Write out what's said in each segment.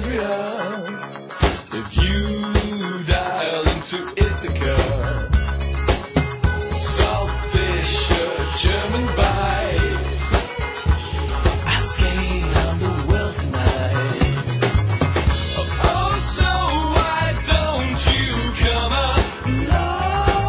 Alexandria. If you dial into Ithaca, saltfish, a German bite, I skate on the well tonight. Oh, so why don't you come along?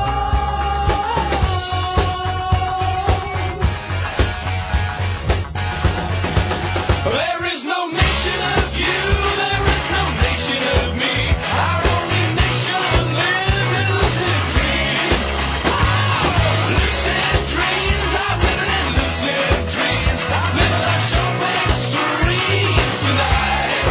There is no nation of you, there is no nation of me. Our only nation lives in lucid dreams. Oh, lucid dreams, I'm living in lucid dreams. I'm living on shopping extremes tonight.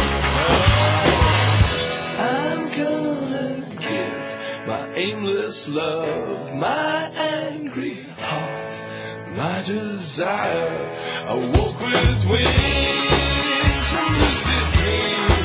Oh, I'm gonna give my aimless love, my angry heart, my desire. I woke with wings from lucid dreams.